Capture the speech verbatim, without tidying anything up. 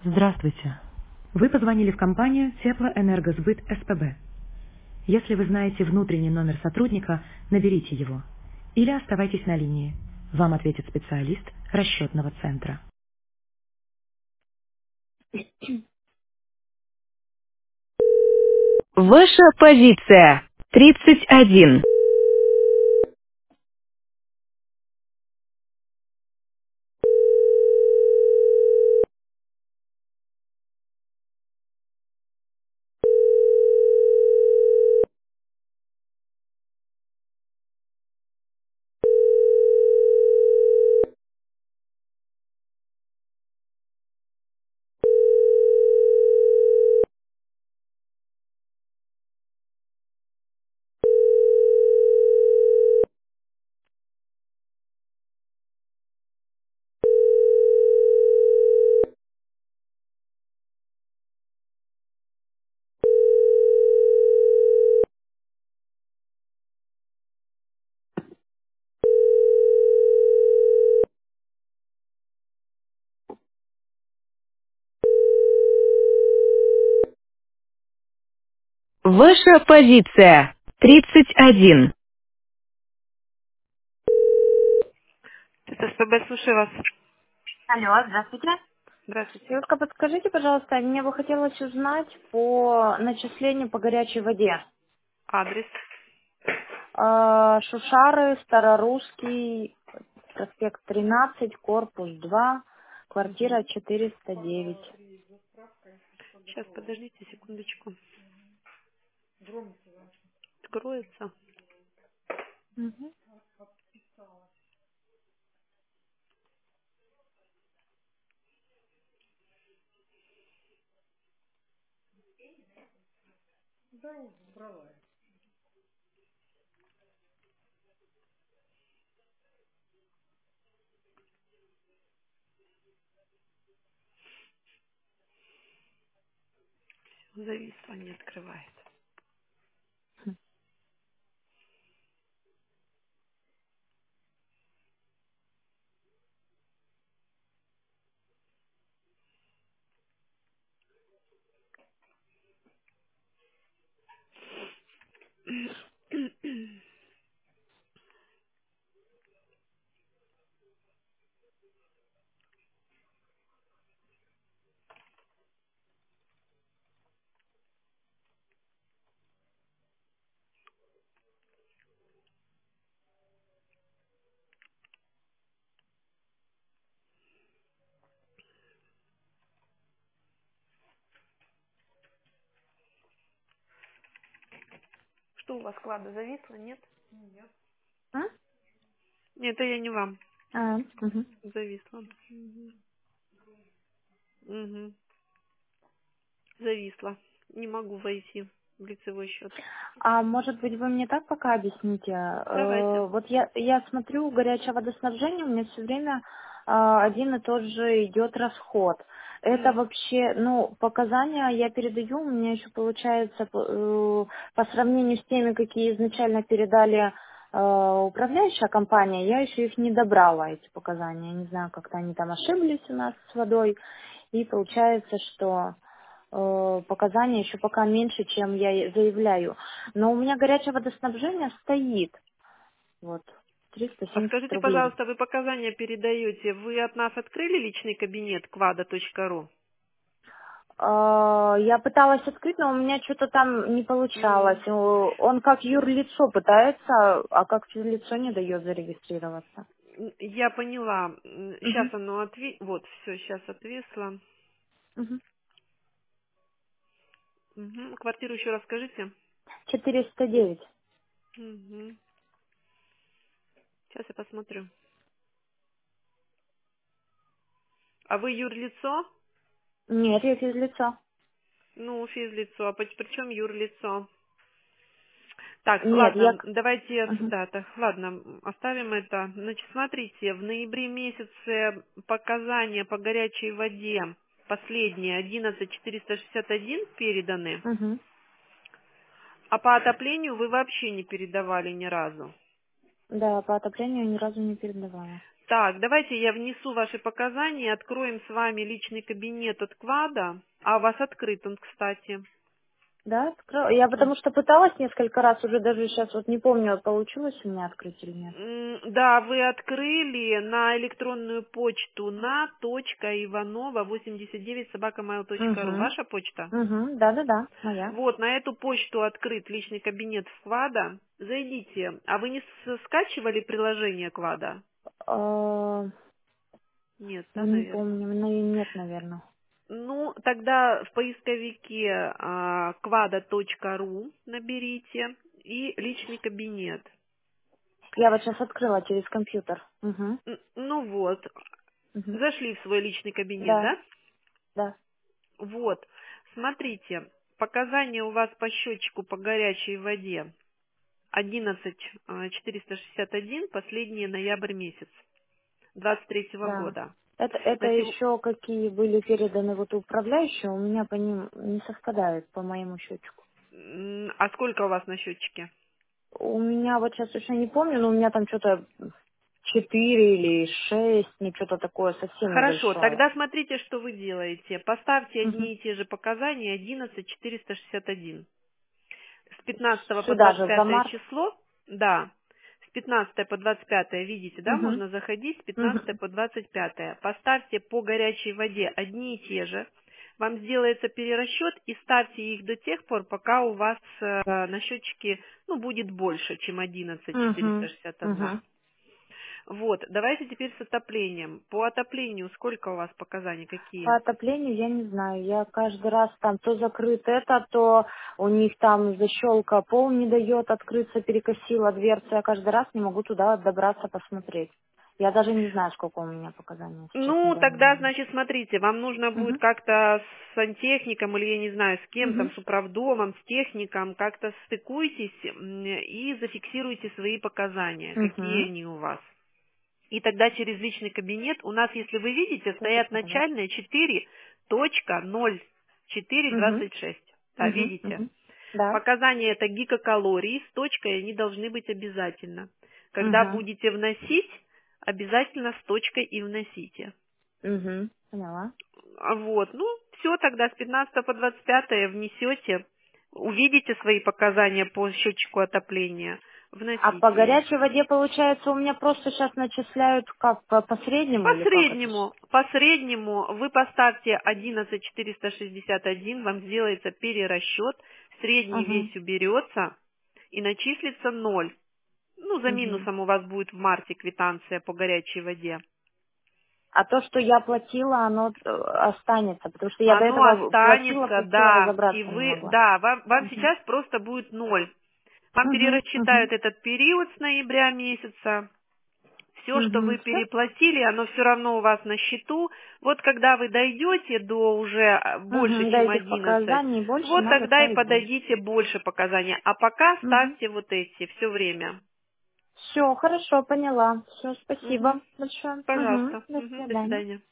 Здравствуйте. Вы позвонили в компанию Теплоэнергосбыт СПБ. Если вы знаете внутренний номер сотрудника, наберите его. Или оставайтесь на линии. Вам ответит специалист расчетного центра. Ваша позиция. тридцать один. Ваша позиция. тридцать один. Это СПБ, слушаю вас. Алло, здравствуйте. Здравствуйте. Девушка, подскажите, пожалуйста, мне бы хотелось узнать по начислению по горячей воде. Адрес. Э, Шушары, Старорусский, проспект тринадцать, корпус два, квартира четыреста девять. Сейчас, подождите секундочку. Откроется. Мгм. Зависло, не открывает. Что у вас, склада зависло, нет? М? Нет, это я не вам. А, мгм. Зависло. Угу. Зависло. Не могу войти в лицевой счет. А может быть, вы мне так пока объясните? Давайте. Э, Вот я, я смотрю, горячее водоснабжение, у меня все время а, один и тот же идет расход. Это М. вообще, ну, показания я передаю, у меня еще получается по э, по сравнению с теми, какие изначально передали э, управляющая компания, я еще их не добрала, эти показания. Я не знаю, как-то они там ошиблись у нас с водой. И получается, что э, показания еще пока меньше, чем я и заявляю. Но у меня горячее водоснабжение стоит. Вот, триста А семьдесят скажите, рублей. пожалуйста, вы показания передаете. Вы от нас открыли личный кабинет квада точка ру? Э, Я пыталась открыть, но у меня что-то там не получалось. М. Э, Он как юрлицо пытается, а как юрлицо не дает зарегистрироваться. Я поняла. Мгм. Сейчас оно отви... Вот, все, сейчас отвисло. Мгм. Угу. Квартиру еще раз скажите. четыреста девять. Угу. Сейчас я посмотрю. А вы юрлицо? Нет, я физлицо. Ну, физлицо. А при чем юрлицо? Так, Нет, я... ладно, к- давайте, я с- Мгм. да, так, ладно, оставим это. Значит, смотрите, в ноябре месяце показания по горячей воде последние одиннадцать четыреста шестьдесят один переданы, Мгм. а по отоплению вы вообще не передавали ни разу. Да, по отоплению ни разу не передавала. Так, давайте я внесу ваши показания, откроем с вами личный кабинет от Квада. А у вас открыт он, кстати. Да, открыла. Я потому что пыталась несколько раз, уже даже сейчас вот не помню, получилось у меня открыть или нет. М, Да, вы открыли на электронную почту на точка иванова восемьдесят девять собака mail точка ру. Угу. Ваша почта? Угу. Да-да-да, моя. Вот, на эту почту открыт личный кабинет в Квада. Зайдите. А вы не с- скачивали приложение Квада? А, Нет, да, Не наверное. помню, но и нет, наверное. Ну, тогда в поисковике а, квада точка ру наберите и личный кабинет. Я вот сейчас открыла через компьютер. Угу. Н- Ну вот, Угу. зашли в свой личный кабинет, Да, да? да, Вот, смотрите, показания у вас по счетчику по горячей воде одиннадцать четыреста шестьдесят один, последний ноябрь месяц двадцать третьего да. года. Это, это На сего- еще какие были переданы вот управляющие, у меня по ним не совпадают по моему счетчику. М, А сколько у вас на счетчике? У меня вот сейчас уже не помню, но у меня там что-то четыре или шесть, ну что-то такое совсем Хорошо, небольшое. тогда смотрите, что вы делаете. Поставьте Мгм. одни и те же показания одиннадцать четыреста шестьдесят один. С пятнадцатого по Сюда двадцать же, за пятое март. число, да, с пятнадцатого по двадцать пятое, видите, да, Угу. можно заходить, с пятнадцатого Угу. по двадцать пятое. Поставьте по горячей воде одни и те же. Вам сделается перерасчет и ставьте их до тех пор, пока у вас э, на счетчике ну, будет больше, чем одиннадцать четыреста Угу. шестьдесят один. Угу. Вот, давайте теперь с отоплением. По отоплению сколько у вас показаний, По какие? отоплению я не знаю. Я каждый раз там то закрыт это, то у них там защелка пол не дает открыться, перекосила дверцу. Я каждый раз не могу туда добраться посмотреть. Я даже не знаю, сколько у меня показаний сейчас на Ну, данный тогда, момент. значит, смотрите, вам нужно будет Угу. как-то с сантехником или, я не знаю, с кем там, Угу. с управдомом, с техником, как-то стыкуйтесь м, и зафиксируйте свои показания, какие Угу. они у вас. И тогда через личный кабинет у нас, если вы видите, стоят Угу. начальные четыре точка ноль четыре Угу. двадцать шесть. Да, видите? Угу. Да. Показания это гигакалории, с точкой они должны быть обязательно. Когда Угу. будете вносить, обязательно с точкой и вносите. Угу. Поняла. А Вот, ну, все тогда с пятнадцатого по двадцать пятое внесете, увидите свои показания по счетчику отопления, А по вносите их. горячей воде, получается, у меня просто сейчас начисляют как по, по среднему По или как это? среднему, по среднему вы поставьте одиннадцать четыреста шестьдесят один, вам сделается перерасчет, средний Угу. весь уберется и начислится ноль. Ну, за Угу. минусом у вас будет в марте квитанция по горячей воде. А то, что я платила, оно э, останется, потому что я до Оно этого платила, останется, платила, да, и разобраться не вы, могла. да, вам, вам Угу. сейчас просто будет ноль. Вам Угу. Угу. перерасчитают этот период с ноября месяца. Все, что Угу. вы Все? переплатили, оно все равно у вас на счету. Вот когда вы дойдете до уже а, больше, Угу. До чем этих одиннадцать, показаний больше вот надо тогда и ставить больше. подадите больше показаний. А пока Угу. ставьте вот эти все время. Все, хорошо, поняла. Все, Мгм. спасибо большое. Угу. Пожалуйста. До Мгм. До свидания. свидания.